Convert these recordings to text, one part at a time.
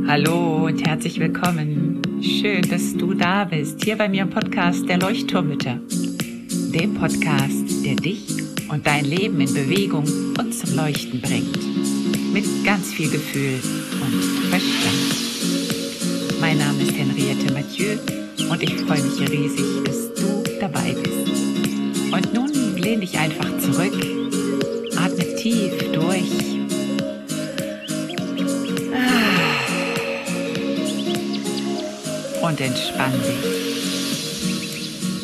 Hallo und herzlich willkommen. Schön, dass du da bist, hier bei mir im Podcast der Leuchtturmmütter. Dem Podcast, der dich und dein Leben in Bewegung und zum Leuchten bringt. Mit ganz viel Gefühl und Verstand. Mein Name ist Henriette Mathieu und ich freue mich riesig, dass du dabei bist. Und nun lehn dich einfach zurück, atme tief durch. Und entspann dich.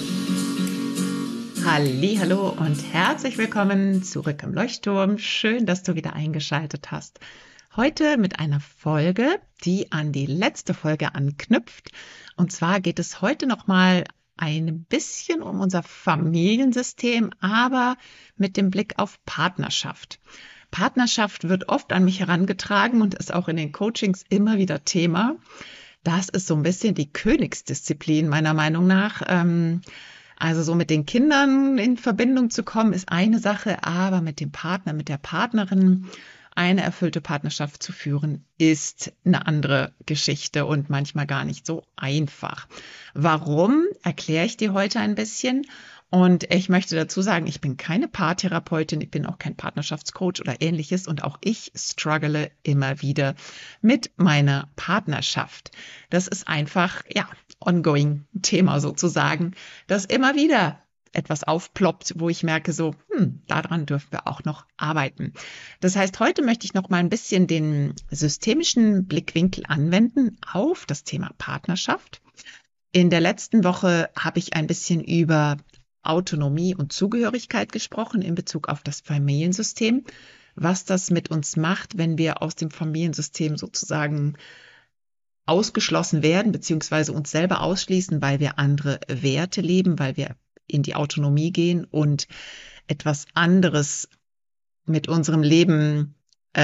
Hallihallo und herzlich willkommen zurück im Leuchtturm. Schön, dass du wieder eingeschaltet hast. Heute mit einer Folge, die an die letzte Folge anknüpft. Und zwar geht es heute nochmal ein bisschen um unser Familiensystem, aber mit dem Blick auf Partnerschaft. Partnerschaft wird oft an mich herangetragen und ist auch in den Coachings immer wieder Thema. Das ist so ein bisschen die Königsdisziplin meiner Meinung nach. Also so mit den Kindern in Verbindung zu kommen, ist eine Sache, aber mit dem Partner, mit der Partnerin eine erfüllte Partnerschaft zu führen, ist eine andere Geschichte und manchmal gar nicht so einfach. Warum, erkläre ich dir heute ein bisschen. Und ich möchte dazu sagen, ich bin keine Paartherapeutin, ich bin auch kein Partnerschaftscoach oder ähnliches und auch ich struggle immer wieder mit meiner Partnerschaft. Das ist einfach, ongoing Thema sozusagen, dass immer wieder etwas aufploppt, wo ich merke so, daran dürfen wir auch noch arbeiten. Das heißt, heute möchte ich noch mal ein bisschen den systemischen Blickwinkel anwenden auf das Thema Partnerschaft. In der letzten Woche habe ich ein bisschen über Autonomie und Zugehörigkeit gesprochen in Bezug auf das Familiensystem, was das mit uns macht, wenn wir aus dem Familiensystem sozusagen ausgeschlossen werden, beziehungsweise uns selber ausschließen, weil wir andere Werte leben, weil wir in die Autonomie gehen und etwas anderes mit unserem Leben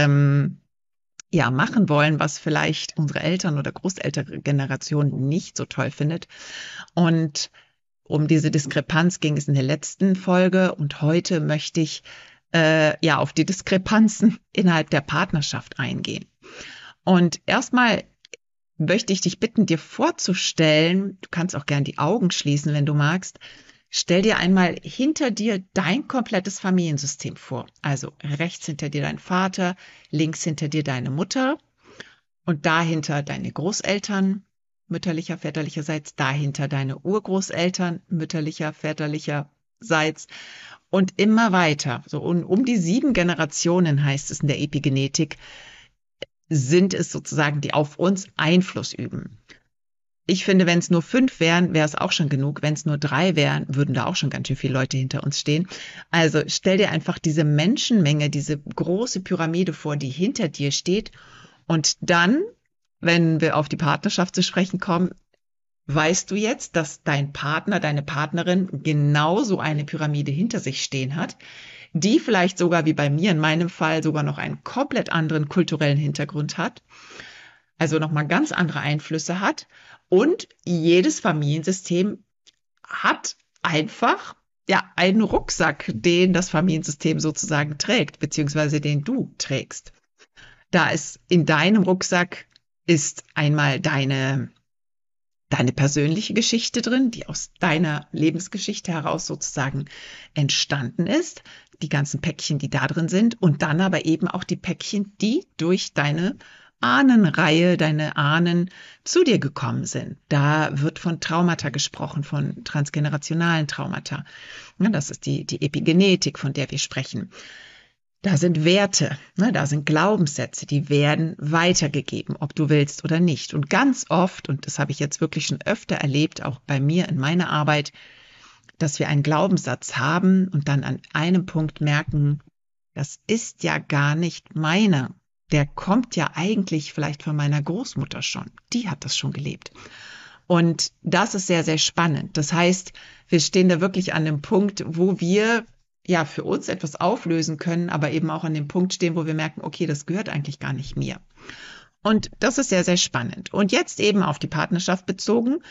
machen wollen, was vielleicht unsere Eltern oder Großelterngeneration nicht so toll findet. Und um diese Diskrepanz ging es in der letzten Folge und heute möchte ich auf die Diskrepanzen innerhalb der Partnerschaft eingehen. Und erstmal möchte ich dich bitten, dir vorzustellen, du kannst auch gern die Augen schließen, wenn du magst. Stell dir einmal hinter dir dein komplettes Familiensystem vor. Also rechts hinter dir dein Vater, links hinter dir deine Mutter und dahinter deine Großeltern, mütterlicher, väterlicherseits, dahinter deine Urgroßeltern, mütterlicher, väterlicherseits und immer weiter. So um die 7 Generationen, heißt es in der Epigenetik, sind es sozusagen, die auf uns Einfluss üben. Ich finde, wenn es nur 5 wären, wäre es auch schon genug. Wenn es nur 3 wären, würden da auch schon ganz schön viele Leute hinter uns stehen. Also stell dir einfach diese Menschenmenge, diese große Pyramide vor, die hinter dir steht. Und dann, wenn wir auf die Partnerschaft zu sprechen kommen, weißt du jetzt, dass dein Partner, deine Partnerin genauso eine Pyramide hinter sich stehen hat, die vielleicht sogar wie bei mir in meinem Fall sogar noch einen komplett anderen kulturellen Hintergrund hat, also nochmal ganz andere Einflüsse hat. Und jedes Familiensystem hat einfach einen Rucksack, den das Familiensystem sozusagen trägt, beziehungsweise den du trägst. Da ist in deinem Rucksack ist einmal deine persönliche Geschichte drin, die aus deiner Lebensgeschichte heraus sozusagen entstanden ist, die ganzen Päckchen, die da drin sind und dann aber eben auch die Päckchen, die durch deine Ahnenreihe, deine Ahnen zu dir gekommen sind. Da wird von Traumata gesprochen, von transgenerationalen Traumata. Ja, das ist die Epigenetik, von der wir sprechen. Da sind Werte, da sind Glaubenssätze, die werden weitergegeben, ob du willst oder nicht. Und ganz oft, und das habe ich jetzt wirklich schon öfter erlebt, auch bei mir in meiner Arbeit, dass wir einen Glaubenssatz haben und dann an einem Punkt merken, das ist ja gar nicht meiner. Der kommt ja eigentlich vielleicht von meiner Großmutter schon. Die hat das schon gelebt. Und das ist sehr, sehr spannend. Das heißt, wir stehen da wirklich an dem Punkt, wo wir für uns etwas auflösen können, aber eben auch an dem Punkt stehen, wo wir merken, okay, das gehört eigentlich gar nicht mir. Und das ist sehr, sehr spannend. Und jetzt eben auf die Partnerschaft bezogen.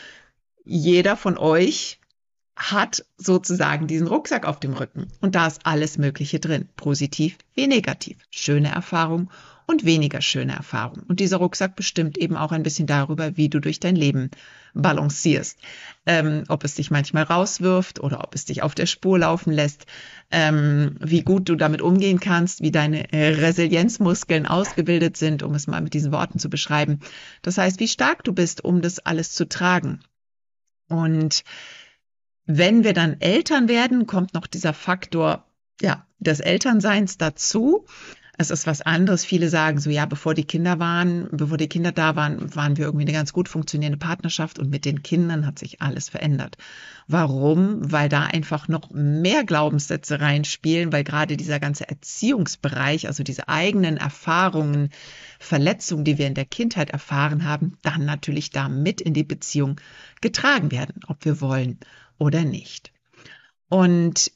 Jeder von euch hat sozusagen diesen Rucksack auf dem Rücken und da ist alles Mögliche drin, positiv wie negativ, schöne Erfahrungen und weniger schöne Erfahrungen. Und dieser Rucksack bestimmt eben auch ein bisschen darüber, wie du durch dein Leben balancierst. Ob es dich manchmal rauswirft oder ob es dich auf der Spur laufen lässt, wie gut du damit umgehen kannst, wie deine Resilienzmuskeln ausgebildet sind, um es mal mit diesen Worten zu beschreiben. Das heißt, wie stark du bist, um das alles zu tragen. Und wenn wir dann Eltern werden, kommt noch dieser Faktor, ja, des Elternseins dazu. Es ist was anderes. Viele sagen so, ja, bevor die Kinder da waren, waren wir irgendwie eine ganz gut funktionierende Partnerschaft und mit den Kindern hat sich alles verändert. Warum? Weil da einfach noch mehr Glaubenssätze reinspielen, weil gerade dieser ganze Erziehungsbereich, also diese eigenen Erfahrungen, Verletzungen, die wir in der Kindheit erfahren haben, dann natürlich da mit in die Beziehung getragen werden, ob wir wollen oder nicht. Und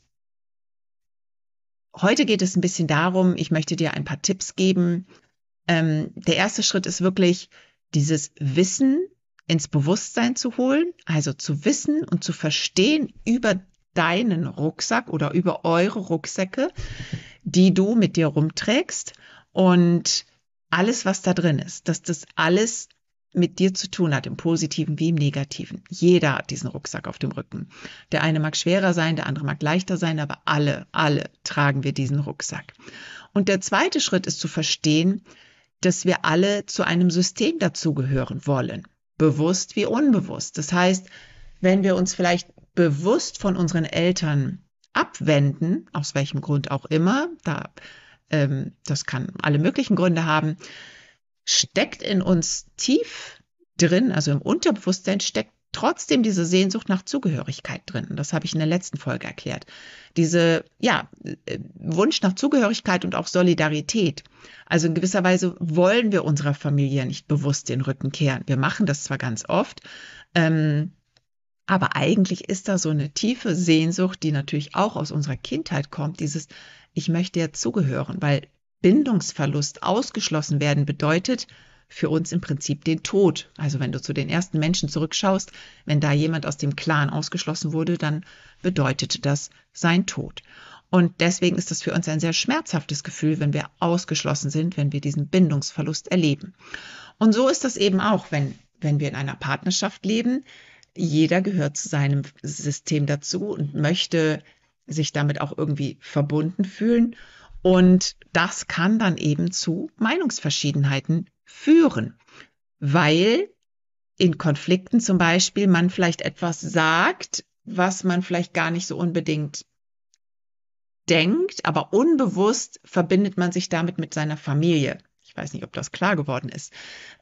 heute geht es ein bisschen darum, ich möchte dir ein paar Tipps geben. Der erste Schritt ist wirklich, dieses Wissen ins Bewusstsein zu holen, also zu wissen und zu verstehen über deinen Rucksack oder über eure Rucksäcke, die du mit dir rumträgst und alles, was da drin ist, dass das alles mit dir zu tun hat, im Positiven wie im Negativen. Jeder hat diesen Rucksack auf dem Rücken. Der eine mag schwerer sein, der andere mag leichter sein, aber alle tragen wir diesen Rucksack. Und der zweite Schritt ist zu verstehen, dass wir alle zu einem System dazugehören wollen. Bewusst wie unbewusst. Das heißt, wenn wir uns vielleicht bewusst von unseren Eltern abwenden, aus welchem Grund auch immer, das kann alle möglichen Gründe haben, steckt in uns tief drin, also im Unterbewusstsein steckt trotzdem diese Sehnsucht nach Zugehörigkeit drin. Das habe ich in der letzten Folge erklärt. Diese, Wunsch nach Zugehörigkeit und auch Solidarität. Also in gewisser Weise wollen wir unserer Familie nicht bewusst den Rücken kehren. Wir machen das zwar ganz oft, aber eigentlich ist da so eine tiefe Sehnsucht, die natürlich auch aus unserer Kindheit kommt, dieses, ich möchte ja zugehören, weil Bindungsverlust, ausgeschlossen werden, bedeutet für uns im Prinzip den Tod. Also wenn du zu den ersten Menschen zurückschaust, wenn da jemand aus dem Clan ausgeschlossen wurde, dann bedeutete das sein Tod. Und deswegen ist das für uns ein sehr schmerzhaftes Gefühl, wenn wir ausgeschlossen sind, wenn wir diesen Bindungsverlust erleben. Und so ist das eben auch, wenn wir in einer Partnerschaft leben. Jeder gehört zu seinem System dazu und möchte sich damit auch irgendwie verbunden fühlen. Und das kann dann eben zu Meinungsverschiedenheiten führen, weil in Konflikten zum Beispiel man vielleicht etwas sagt, was man vielleicht gar nicht so unbedingt denkt, aber unbewusst verbindet man sich damit mit seiner Familie. Ich weiß nicht, ob das klar geworden ist.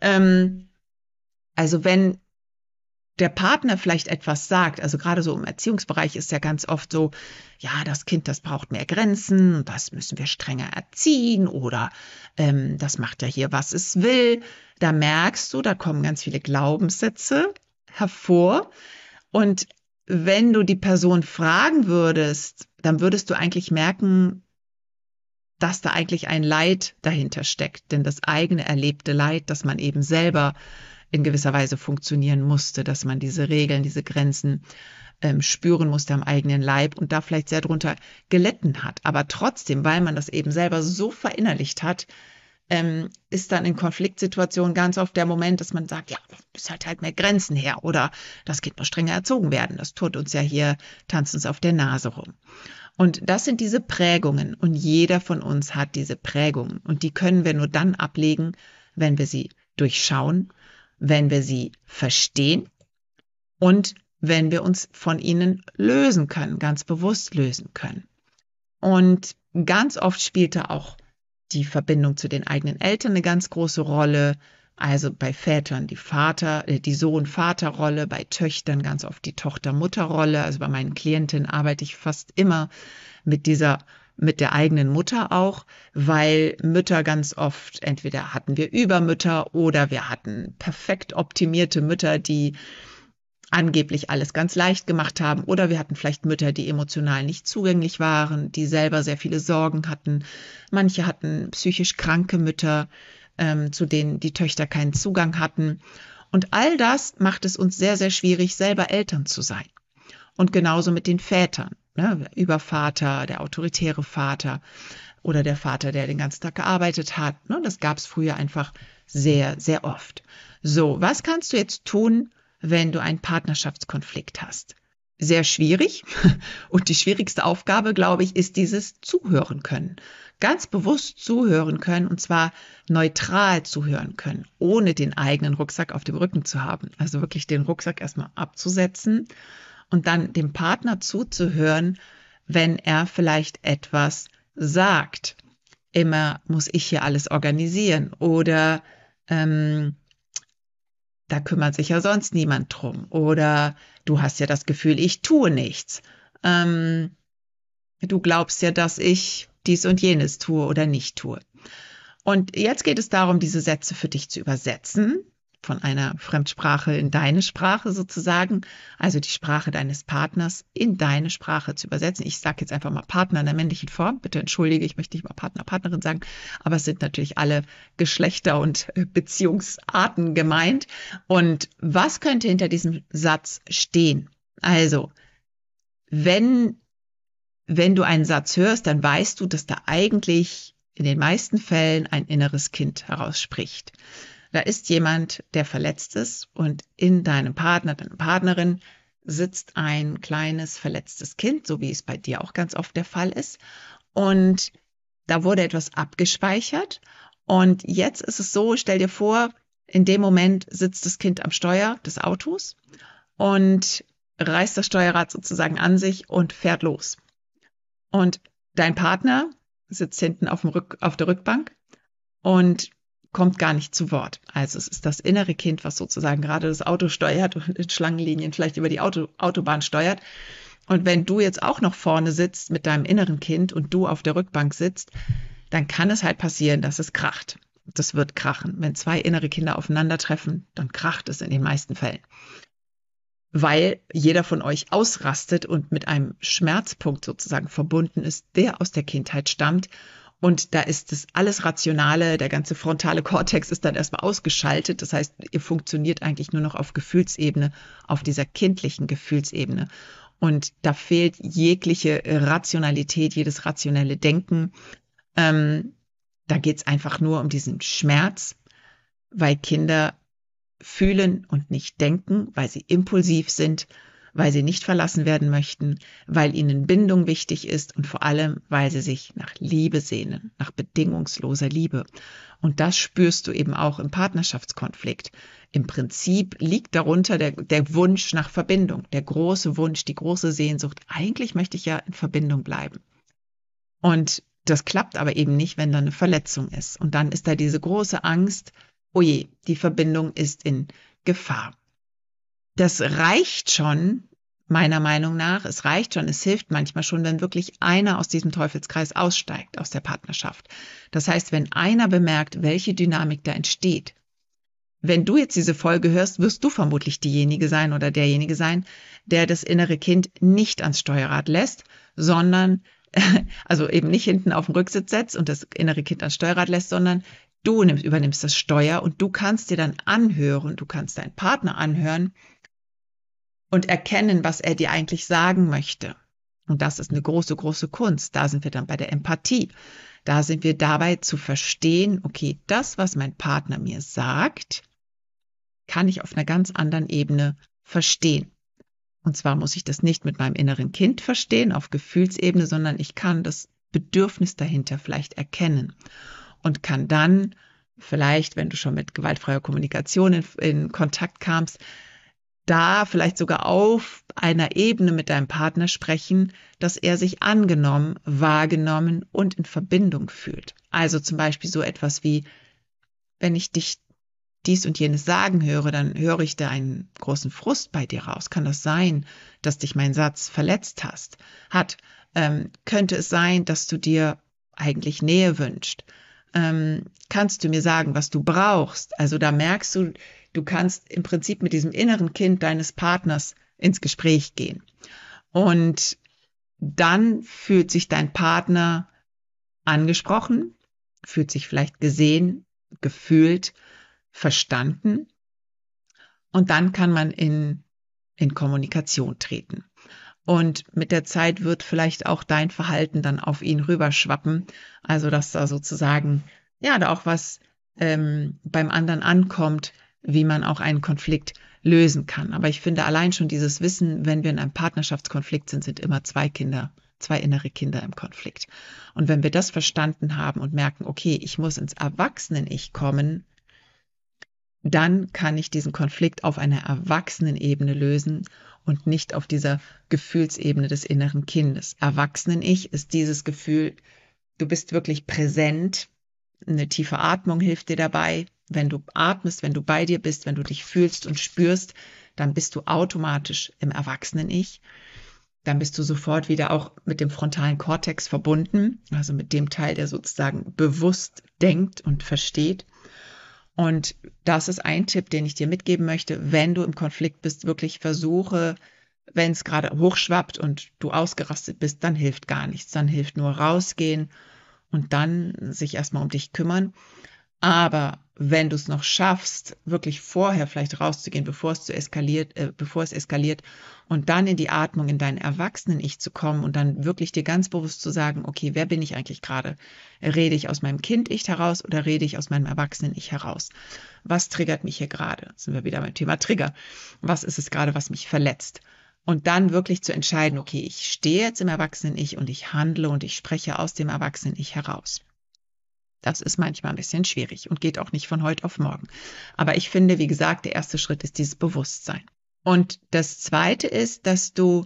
Also wenn der Partner vielleicht etwas sagt, also gerade so im Erziehungsbereich ist ja ganz oft so, ja, das Kind, das braucht mehr Grenzen, das müssen wir strenger erziehen oder das macht ja hier, was es will. Da merkst du, da kommen ganz viele Glaubenssätze hervor und wenn du die Person fragen würdest, dann würdest du eigentlich merken, dass da eigentlich ein Leid dahinter steckt, denn das eigene erlebte Leid, das man eben selber in gewisser Weise funktionieren musste, dass man diese Regeln, diese Grenzen spüren musste am eigenen Leib und da vielleicht sehr drunter gelitten hat. Aber trotzdem, weil man das eben selber so verinnerlicht hat, ist dann in Konfliktsituationen ganz oft der Moment, dass man sagt, ja, es halt mehr Grenzen her oder das Kind muss strenger erzogen werden. Das tut uns ja hier, tanzt uns auf der Nase rum. Und das sind diese Prägungen und jeder von uns hat diese Prägungen und die können wir nur dann ablegen, wenn wir sie durchschauen, wenn wir sie verstehen und wenn wir uns von ihnen lösen können, ganz bewusst lösen können. Und ganz oft spielt da auch die Verbindung zu den eigenen Eltern eine ganz große Rolle. Also bei Vätern die Sohn-Vater-Rolle, bei Töchtern ganz oft die Tochter-Mutter-Rolle. Also bei meinen Klientinnen arbeite ich fast immer mit der eigenen Mutter auch, weil Mütter ganz oft, entweder hatten wir Übermütter oder wir hatten perfekt optimierte Mütter, die angeblich alles ganz leicht gemacht haben, oder wir hatten vielleicht Mütter, die emotional nicht zugänglich waren, die selber sehr viele Sorgen hatten. Manche hatten psychisch kranke Mütter, zu denen die Töchter keinen Zugang hatten. Und all das macht es uns sehr, sehr schwierig, selber Eltern zu sein. Und genauso mit den Vätern, ne? Übervater, der autoritäre Vater. oder der Vater, der den ganzen Tag gearbeitet hat. Ne? Das gab es früher einfach sehr, sehr oft. So, was kannst du jetzt tun, wenn du einen Partnerschaftskonflikt hast? Sehr schwierig. Und die schwierigste Aufgabe, glaube ich, ist dieses Zuhören können. Ganz bewusst zuhören können, und zwar neutral zuhören können, ohne den eigenen Rucksack auf dem Rücken zu haben. Also wirklich den Rucksack erstmal abzusetzen und dann dem Partner zuzuhören, wenn er vielleicht etwas sagt. Immer muss ich hier alles organisieren oder da kümmert sich ja sonst niemand drum. Oder du hast ja das Gefühl, ich tue nichts. Du glaubst ja, dass ich dies und jenes tue oder nicht tue. Und jetzt geht es darum, diese Sätze für dich zu übersetzen, von einer Fremdsprache in deine Sprache sozusagen, also die Sprache deines Partners in deine Sprache zu übersetzen. Ich sage jetzt einfach mal Partner in der männlichen Form. Bitte entschuldige, ich möchte nicht mal Partner, Partnerin sagen, aber es sind natürlich alle Geschlechter und Beziehungsarten gemeint. Und was könnte hinter diesem Satz stehen? Also, wenn du einen Satz hörst, dann weißt du, dass da eigentlich in den meisten Fällen ein inneres Kind herausspricht. Da ist jemand, der verletzt ist und in deinem Partner, deiner Partnerin sitzt ein kleines verletztes Kind, so wie es bei dir auch ganz oft der Fall ist. Und da wurde etwas abgespeichert. Und jetzt ist es so, stell dir vor, in dem Moment sitzt das Kind am Steuer des Autos und reißt das Steuerrad sozusagen an sich und fährt los. Und dein Partner sitzt hinten auf der Rückbank und kommt gar nicht zu Wort. Also es ist das innere Kind, was sozusagen gerade das Auto steuert und in Schlangenlinien vielleicht über die Autobahn steuert. Und wenn du jetzt auch noch vorne sitzt mit deinem inneren Kind und du auf der Rückbank sitzt, dann kann es halt passieren, dass es kracht. Das wird krachen. Wenn zwei innere Kinder aufeinandertreffen, dann kracht es in den meisten Fällen. Weil jeder von euch ausrastet und mit einem Schmerzpunkt sozusagen verbunden ist, der aus der Kindheit stammt. Und da ist das alles Rationale, der ganze frontale Kortex ist dann erstmal ausgeschaltet. Das heißt, ihr funktioniert eigentlich nur noch auf Gefühlsebene, auf dieser kindlichen Gefühlsebene. Und da fehlt jegliche Rationalität, jedes rationelle Denken. Da geht's einfach nur um diesen Schmerz, weil Kinder fühlen und nicht denken, weil sie impulsiv sind, weil sie nicht verlassen werden möchten, weil ihnen Bindung wichtig ist und vor allem, weil sie sich nach Liebe sehnen, nach bedingungsloser Liebe. Und das spürst du eben auch im Partnerschaftskonflikt. Im Prinzip liegt darunter der Wunsch nach Verbindung, der große Wunsch, die große Sehnsucht. Eigentlich möchte ich ja in Verbindung bleiben. Und das klappt aber eben nicht, wenn da eine Verletzung ist. Und dann ist da diese große Angst, oh je, die Verbindung ist in Gefahr. Das reicht schon, meiner Meinung nach, es reicht schon, es hilft manchmal schon, wenn wirklich einer aus diesem Teufelskreis aussteigt, aus der Partnerschaft. Das heißt, wenn einer bemerkt, welche Dynamik da entsteht. Wenn du jetzt diese Folge hörst, wirst du vermutlich diejenige sein oder derjenige sein, der das innere Kind nicht ans Steuerrad lässt, sondern, also eben nicht hinten auf dem Rücksitz setzt und das innere Kind ans Steuerrad lässt, sondern du übernimmst das Steuer und du kannst dir dann anhören, du kannst deinen Partner anhören und erkennen, was er dir eigentlich sagen möchte. Und das ist eine große, große Kunst. Da sind wir dann bei der Empathie. Da sind wir dabei zu verstehen, okay, das, was mein Partner mir sagt, kann ich auf einer ganz anderen Ebene verstehen. Und zwar muss ich das nicht mit meinem inneren Kind verstehen, auf Gefühlsebene, sondern ich kann das Bedürfnis dahinter vielleicht erkennen. Und kann dann vielleicht, wenn du schon mit gewaltfreier Kommunikation in Kontakt kamst, da vielleicht sogar auf einer Ebene mit deinem Partner sprechen, dass er sich angenommen, wahrgenommen und in Verbindung fühlt. Also zum Beispiel so etwas wie, wenn ich dich dies und jenes sagen höre, dann höre ich da einen großen Frust bei dir raus. Kann das sein, dass dich mein Satz verletzt hat? Könnte es sein, dass du dir eigentlich Nähe wünschst? Kannst du mir sagen, was du brauchst? Also da merkst du, du kannst im Prinzip mit diesem inneren Kind deines Partners ins Gespräch gehen. Und dann fühlt sich dein Partner angesprochen, fühlt sich vielleicht gesehen, gefühlt, verstanden. Und dann kann man in Kommunikation treten. Und mit der Zeit wird vielleicht auch dein Verhalten dann auf ihn rüberschwappen. Also, dass da sozusagen, ja, da auch was beim anderen ankommt, wie man auch einen Konflikt lösen kann. Aber ich finde allein schon dieses Wissen, wenn wir in einem Partnerschaftskonflikt sind, sind immer zwei innere Kinder im Konflikt. Und wenn wir das verstanden haben und merken, okay, ich muss ins Erwachsenen-Ich kommen, dann kann ich diesen Konflikt auf einer Erwachsenenebene lösen und nicht auf dieser Gefühlsebene des inneren Kindes. Erwachsenen-Ich ist dieses Gefühl, du bist wirklich präsent. Eine tiefe Atmung hilft dir dabei. Wenn du atmest, wenn du bei dir bist, wenn du dich fühlst und spürst, dann bist du automatisch im Erwachsenen-Ich. Dann bist du sofort wieder auch mit dem frontalen Kortex verbunden, also mit dem Teil, der sozusagen bewusst denkt und versteht. Und das ist ein Tipp, den ich dir mitgeben möchte. Wenn du im Konflikt bist, wirklich versuche, wenn es gerade hochschwappt und du ausgerastet bist, dann hilft gar nichts. Dann hilft nur rausgehen und dann sich erstmal um dich kümmern. Aber wenn du es noch schaffst, wirklich vorher vielleicht rauszugehen, bevor es eskaliert und dann in die Atmung, in dein Erwachsenen-Ich zu kommen und dann wirklich dir ganz bewusst zu sagen, okay, wer bin ich eigentlich gerade? Rede ich aus meinem Kind-Ich heraus oder rede ich aus meinem Erwachsenen-Ich heraus? Was triggert mich hier gerade? Sind wir wieder beim Thema Trigger. Was ist es gerade, was mich verletzt? Und dann wirklich zu entscheiden, okay, ich stehe jetzt im Erwachsenen-Ich und ich handle und ich spreche aus dem Erwachsenen-Ich heraus. Das ist manchmal ein bisschen schwierig und geht auch nicht von heute auf morgen. Aber ich finde, wie gesagt, der erste Schritt ist dieses Bewusstsein. Und das Zweite ist, dass du,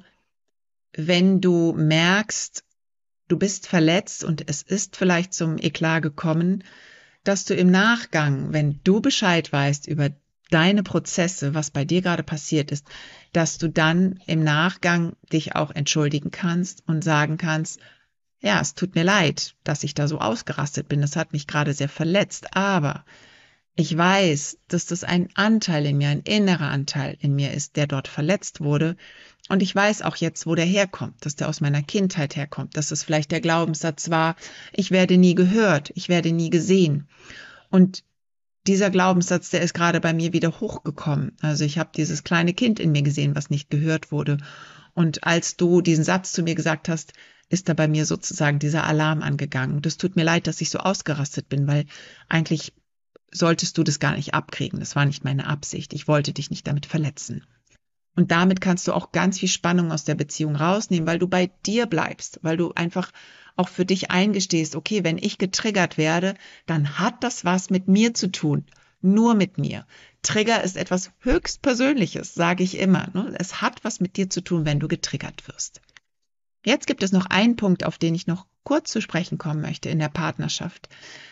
wenn du merkst, du bist verletzt und es ist vielleicht zum Eklat gekommen, dass du im Nachgang, wenn du Bescheid weißt über deine Prozesse, was bei dir gerade passiert ist, dass du dann im Nachgang dich auch entschuldigen kannst und sagen kannst, ja, es tut mir leid, dass ich da so ausgerastet bin. Das hat mich gerade sehr verletzt. Aber ich weiß, dass das ein Anteil in mir, ein innerer Anteil in mir ist, der dort verletzt wurde. Und ich weiß auch jetzt, wo der herkommt, dass der aus meiner Kindheit herkommt, dass es vielleicht der Glaubenssatz war, ich werde nie gehört, ich werde nie gesehen. Und dieser Glaubenssatz, der ist gerade bei mir wieder hochgekommen. Also ich habe dieses kleine Kind in mir gesehen, was nicht gehört wurde. Und als du diesen Satz zu mir gesagt hast, ist da bei mir sozusagen dieser Alarm angegangen. Das tut mir leid, dass ich so ausgerastet bin, weil eigentlich solltest du das gar nicht abkriegen. Das war nicht meine Absicht. Ich wollte dich nicht damit verletzen. Und damit kannst du auch ganz viel Spannung aus der Beziehung rausnehmen, weil du bei dir bleibst, weil du einfach auch für dich eingestehst, okay, wenn ich getriggert werde, dann hat das was mit mir zu tun. Nur mit mir. Trigger ist etwas höchst Persönliches, sage ich immer. Es hat was mit dir zu tun, wenn du getriggert wirst. Jetzt gibt es noch einen Punkt, auf den ich noch kurz zu sprechen kommen möchte in der Partnerschaft.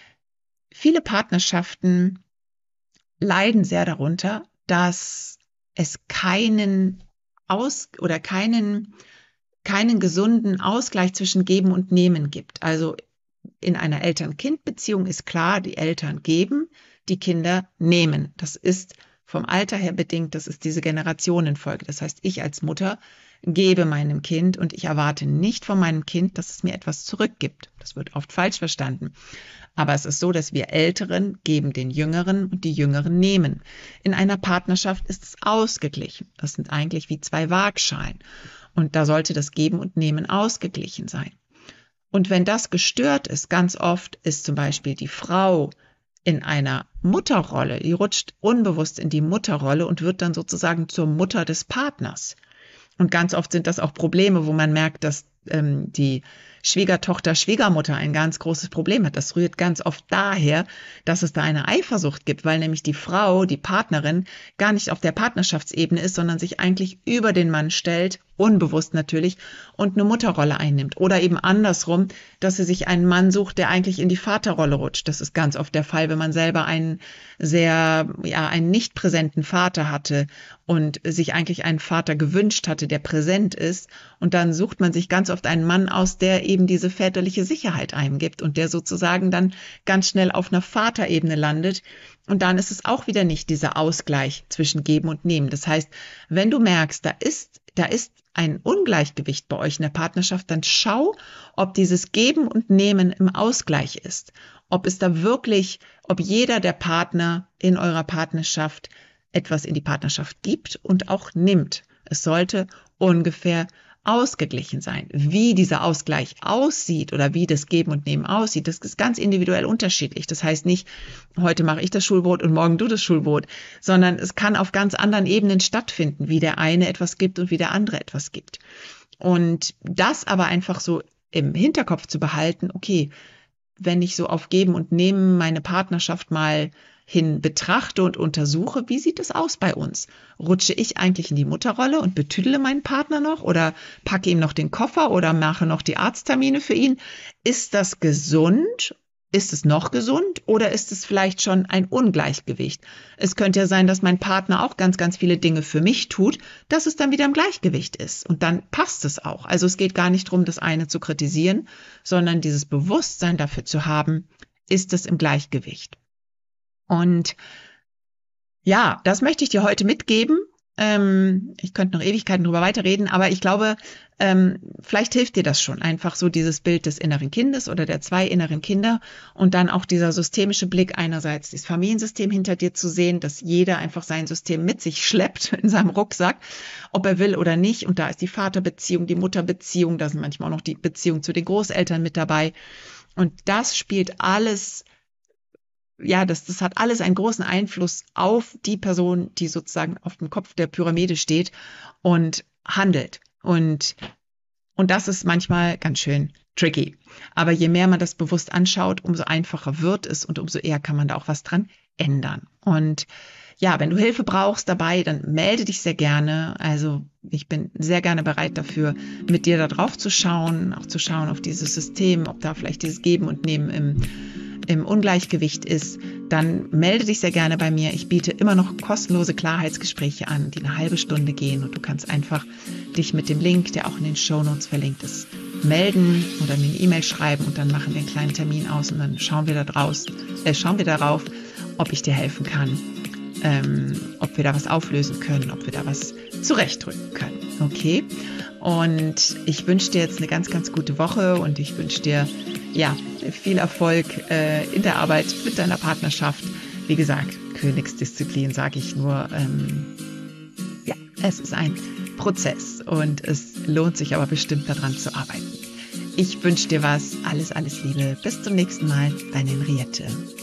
Viele Partnerschaften leiden sehr darunter, dass es keinen gesunden Ausgleich zwischen Geben und Nehmen gibt. Also in einer Eltern-Kind-Beziehung ist klar, die Eltern geben, die Kinder nehmen. Das ist vom Alter her bedingt, das ist diese Generationenfolge. Das heißt, ich als Mutter gebe meinem Kind und ich erwarte nicht von meinem Kind, dass es mir etwas zurückgibt. Das wird oft falsch verstanden. Aber es ist so, dass wir Älteren geben den Jüngeren und die Jüngeren nehmen. In einer Partnerschaft ist es ausgeglichen. Das sind eigentlich wie zwei Waagschalen. Und da sollte das Geben und Nehmen ausgeglichen sein. Und wenn das gestört ist, ganz oft ist zum Beispiel die Frau in einer Mutterrolle, die rutscht unbewusst in die Mutterrolle und wird dann sozusagen zur Mutter des Partners. Und ganz oft sind das auch Probleme, wo man merkt, dass die Schwiegertochter, Schwiegermutter ein ganz großes Problem hat. Das rührt ganz oft daher, dass es da eine Eifersucht gibt, weil nämlich die Frau, die Partnerin, gar nicht auf der Partnerschaftsebene ist, sondern sich eigentlich über den Mann stellt, unbewusst natürlich, und eine Mutterrolle einnimmt. Oder eben andersrum, dass sie sich einen Mann sucht, der eigentlich in die Vaterrolle rutscht. Das ist ganz oft der Fall, wenn man selber einen nicht präsenten Vater hatte und sich eigentlich einen Vater gewünscht hatte, der präsent ist. Und dann sucht man sich ganz oft einen Mann aus, der eben diese väterliche Sicherheit einem gibt und der sozusagen dann ganz schnell auf einer Vaterebene landet. Und dann ist es auch wieder nicht dieser Ausgleich zwischen Geben und Nehmen. Das heißt, wenn du merkst, da ist ein Ungleichgewicht bei euch in der Partnerschaft, dann schau, ob dieses Geben und Nehmen im Ausgleich ist. Ob jeder der Partner in eurer Partnerschaft etwas in die Partnerschaft gibt und auch nimmt. Es sollte ungefähr ausgeglichen sein. Wie dieser Ausgleich aussieht oder wie das Geben und Nehmen aussieht, das ist ganz individuell unterschiedlich. Das heißt nicht, heute mache ich das Schulbrot und morgen du das Schulbrot, sondern es kann auf ganz anderen Ebenen stattfinden, wie der eine etwas gibt und wie der andere etwas gibt. Und das aber einfach so im Hinterkopf zu behalten, okay, wenn ich so auf Geben und Nehmen meine Partnerschaft mal hin betrachte und untersuche, wie sieht es aus bei uns? Rutsche ich eigentlich in die Mutterrolle und betüdele meinen Partner noch oder packe ihm noch den Koffer oder mache noch die Arzttermine für ihn? Ist das gesund? Ist es noch gesund oder ist es vielleicht schon ein Ungleichgewicht? Es könnte ja sein, dass mein Partner auch ganz, ganz viele Dinge für mich tut, dass es dann wieder im Gleichgewicht ist und dann passt es auch. Also es geht gar nicht darum, das eine zu kritisieren, sondern dieses Bewusstsein dafür zu haben, ist es im Gleichgewicht. Und ja, das möchte ich dir heute mitgeben. Ich könnte noch Ewigkeiten drüber weiterreden, aber ich glaube, vielleicht hilft dir das schon. Einfach so dieses Bild des inneren Kindes oder der 2 inneren Kinder und dann auch dieser systemische Blick, einerseits das Familiensystem hinter dir zu sehen, dass jeder einfach sein System mit sich schleppt in seinem Rucksack, ob er will oder nicht. Und da ist die Vaterbeziehung, die Mutterbeziehung, da sind manchmal auch noch die Beziehung zu den Großeltern mit dabei. Und das spielt alles, ja, das hat alles einen großen Einfluss auf die Person, die sozusagen auf dem Kopf der Pyramide steht und handelt. Und das ist manchmal ganz schön tricky. Aber je mehr man das bewusst anschaut, umso einfacher wird es und umso eher kann man da auch was dran ändern. Und ja, wenn du Hilfe brauchst dabei, dann melde dich sehr gerne. Also ich bin sehr gerne bereit dafür, mit dir da drauf zu schauen, auch zu schauen auf dieses System, ob da vielleicht dieses Geben und Nehmen im Ungleichgewicht ist, dann melde dich sehr gerne bei mir. Ich biete immer noch kostenlose Klarheitsgespräche an, die eine halbe Stunde gehen und du kannst einfach dich mit dem Link, der auch in den Shownotes verlinkt ist, melden oder mir eine E-Mail schreiben und dann machen wir einen kleinen Termin aus und dann schauen wir darauf, ob ich dir helfen kann, ob wir da was auflösen können, ob wir da was zurechtdrücken können. Okay? Und ich wünsche dir jetzt eine ganz, ganz gute Woche und ich wünsche dir ja viel Erfolg in der Arbeit mit deiner Partnerschaft. Wie gesagt, Königsdisziplin sage ich nur. Ja, es ist ein Prozess und es lohnt sich aber bestimmt daran zu arbeiten. Ich wünsche dir was. Alles, alles Liebe. Bis zum nächsten Mal. Deine Henriette.